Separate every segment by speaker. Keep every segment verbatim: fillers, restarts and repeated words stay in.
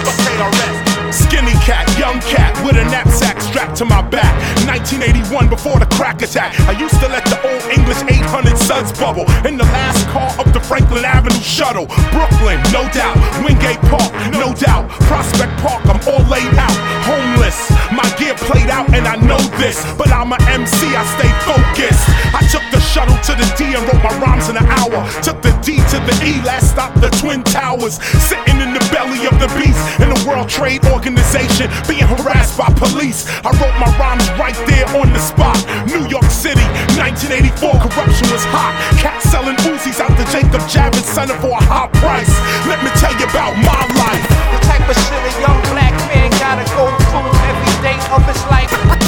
Speaker 1: Fuck K R S. Skinny cat, young cat with a knapsack strapped to my back. nineteen eighty-one, before the crack attack, I used to let the old English eight hundred suds bubble in the last car up the Franklin Avenue shuttle. Brooklyn, no doubt. Wingate Park, no doubt. Prospect Park, I'm all laid out. Homeless, my gear played out and I know this, but I'm a M C, I stay focused. I took the shuttle to the D and wrote my rhymes in an hour. Took the D to the E, last stop the Twin Towers. Sitting in the belly of the beast in the World Trade Organization, being harassed by police. I wrote my rhymes right there on the spot. New York City, nineteen eighty-four, corruption was hot. Cats selling Uzis out the Jacob Javits Center for a high price. Let me tell you about my life.
Speaker 2: The type of shit a young black man gotta go through every day of his life.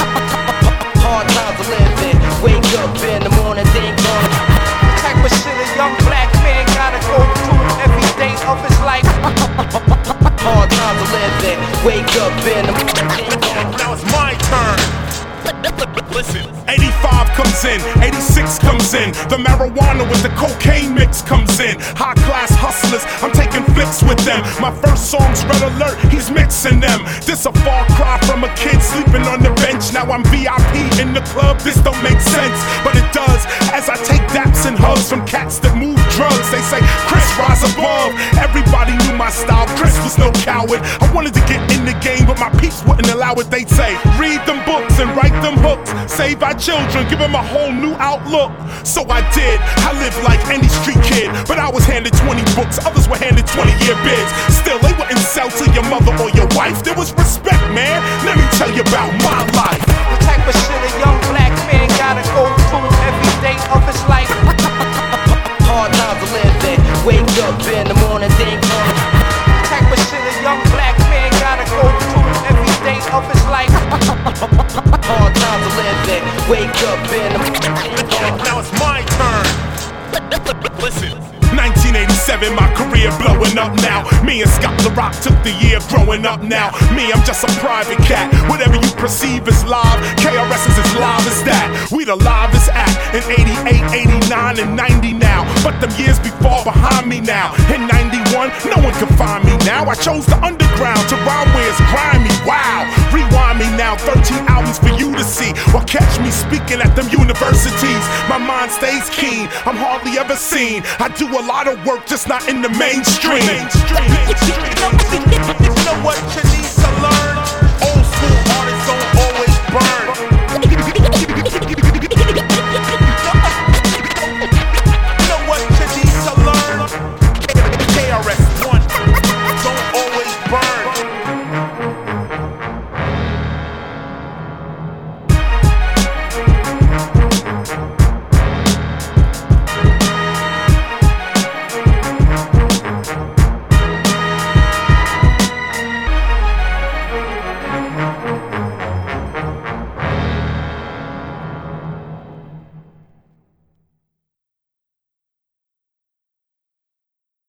Speaker 2: Hard times to live in, wake up in the morning, think on it. The type of shit a young black man gotta go through every day of his life. Hard times to live in, wake up in the morning, think on it.
Speaker 1: Now it's my turn. Listen, eighty-five comes in, eighty-six comes in. The marijuana with the cocaine mix comes in. High class hustlers, I'm taking flicks with them. My first song's Red Alert, he's mixing them. This a far cry from a kid sleeping on the bench. Now I'm V I P in the club, this don't make sense, but it does. As I take daps and hugs from cats that move drugs. They say, Chris, rise above. Everybody knew my style, Chris was no coward. I wanted to get in the game, but my peeps wouldn't allow it. They'd say, read them books and write them hooks. Save our children, give them a whole new outlook. So I did, I lived like any street kid, but I was handed twenty books, others were handed twenty year bids. Still, they wouldn't sell to your mother or your wife. There was respect, man, let me tell you about my life.
Speaker 2: The type of shit a young black man gotta go through every day of his life. Hard times to live in, wake up in the morning, think on it. The type of shit a young black man gotta go through every day of his life. Hard times to live in, wake up in the morning.
Speaker 1: Now it's my turn. Listen. nineteen eighty-seven, my career blowing up now. Me and Scott La Rock took the year growing up now. Me, I'm just a private cat. Whatever you perceive as live, K R S is as live as that. We the livest act in eighty-eight, eighty-nine, and ninety now. But them years be far behind me now. In ninety-one, no one can find me now. I chose the underground to rhyme where it's grimy. Wow, rewind me now, thirteen albums for you to see. Or catch me speaking at them universities. My mind stays keen, I'm hardly ever seen. I do a lot of work, just not in the mainstream. mainstream.